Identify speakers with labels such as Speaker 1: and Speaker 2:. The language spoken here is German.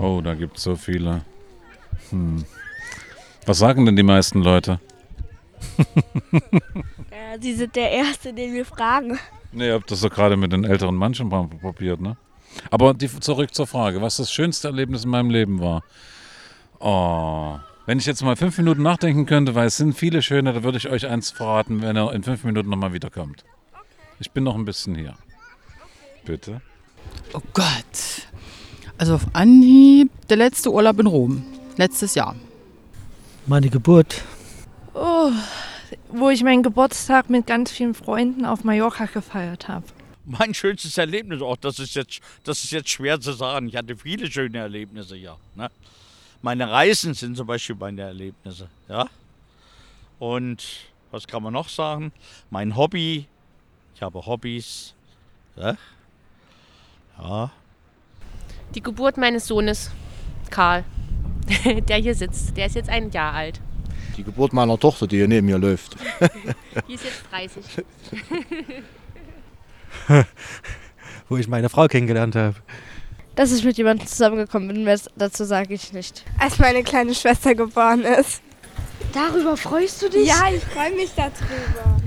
Speaker 1: Oh, da gibt es so viele. Was sagen denn die meisten Leute?
Speaker 2: Ja, Sie sind der Erste, den wir fragen.
Speaker 1: Nee, ihr habt das so gerade mit den älteren Manchen probiert, ne? Aber zurück zur Frage, was das schönste Erlebnis in meinem Leben war. Oh, wenn ich jetzt mal 5 Minuten nachdenken könnte, weil es sind viele schöne, da würde ich euch eins verraten, wenn er in 5 Minuten nochmal wiederkommt. Ich bin noch ein bisschen hier. Bitte?
Speaker 3: Oh Gott. Also auf Anhieb der letzte Urlaub in Rom. Letztes Jahr.
Speaker 4: Meine Geburt.
Speaker 5: Oh, wo ich meinen Geburtstag mit ganz vielen Freunden auf Mallorca gefeiert habe.
Speaker 6: Mein schönstes Erlebnis, das ist jetzt schwer zu sagen. Ich hatte viele schöne Erlebnisse hier. Ne? Meine Reisen sind zum Beispiel meine Erlebnisse. Ja? Und was kann man noch sagen? Mein Hobby. Ich habe Hobbys. Ja? Ja.
Speaker 7: Die Geburt meines Sohnes, Karl, der hier sitzt. Der ist jetzt 1 Jahr alt.
Speaker 8: Die Geburt meiner Tochter, die hier neben mir läuft.
Speaker 7: Die ist jetzt 30.
Speaker 4: Wo ich meine Frau kennengelernt habe.
Speaker 2: Dass ich mit jemandem zusammengekommen bin, mehr dazu sage ich nicht.
Speaker 9: Als meine kleine Schwester geboren ist.
Speaker 2: Darüber freust du dich?
Speaker 9: Ja, ich freue mich darüber.